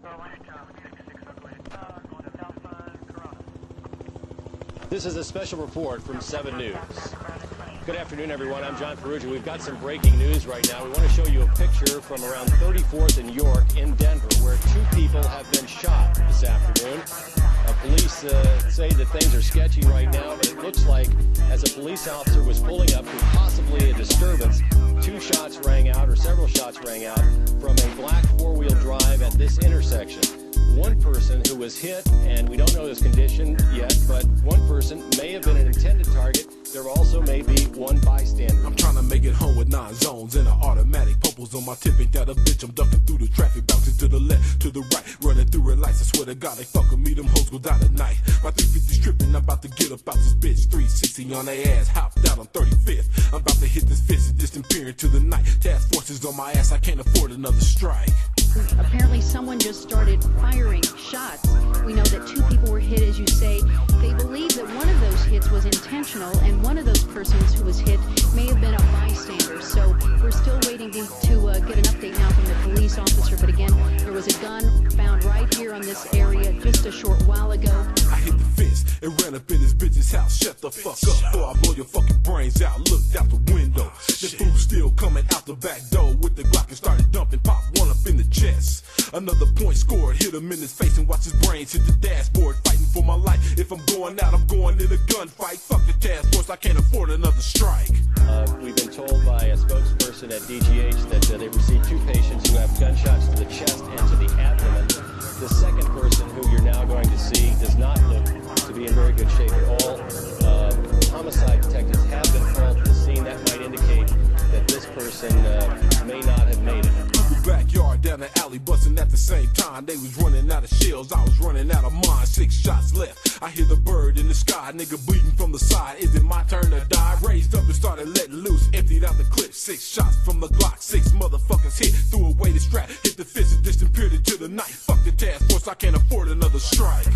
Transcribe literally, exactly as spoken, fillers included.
This is a special report from seven News. Good afternoon, everyone. I'm John Ferrugia. We've got some breaking news right now. We want to show you a picture from around thirty-fourth and York in Denver, where two people have been shot this afternoon. Uh, police uh, say that things are sketchy right now, but it looks like as a police officer was pulling up to possibly a disturbance, two shots rang out, or several shots rang out, from a black four-wheel drive at this intersection. One person who was hit, and we don't know his condition yet, but one person may have been an intended target. There also may be one bystander. I'm trying to make it home with nine zones and an automatic. Popo's on my tip, ain't that a bitch? I'm ducking through the traffic, bouncing to the left, to the right, running through red lights. I swear to God, they fucking me, them hoes go down at night. My three fifty stripping, I'm about to get up out this bitch. three sixty on their ass, hopped out on thirty-fifth. I'm about to hit this bitch and disappear into the night. Task forces on my ass, I can't afford another strike. Apparently someone just started firing shots. We know that two people were hit, as you say. They believe that one of those hits was intentional, and one of those persons who was hit may have been a bystander. So we're still waiting to, to uh, get an update now from the police officer. But again, there was a gun found right here on this area just a short while ago. I hit the fence and ran up in this bitch's house. Shut the fuck up, or I blow your fucking brains out. Looked out the window. The fool still coming out the back door with the Glock and started dumping. Pop one up in the chest. Another point scored, hit him in his face and watch his brains hit the dashboard. Fighting for my life. If I'm going out, I'm going in a gunfight. Fuck the task force, I can't afford another strike. Uh, we've been told by a spokesperson at D G H that uh, they received two patients who have gunshots to the chest and to the abdomen. The second person, who you're now going to see, does not look to be in very good shape at all. Uh, homicide detectives have been called to the scene. That might indicate that this person uh, may not have made it. Backyard down the alley, busting at the same time. They was running out of shells, I was running out of mine. Six shots left, I hear the bird in the sky. Nigga bleeding from the side, is it my turn to die? Raised up and started letting loose, emptied out the clip. Six shots from the Glock, six motherfuckers hit. Threw away the strap, hit the fist and disappeared into the night. Fuck the task force, I can't afford another strike.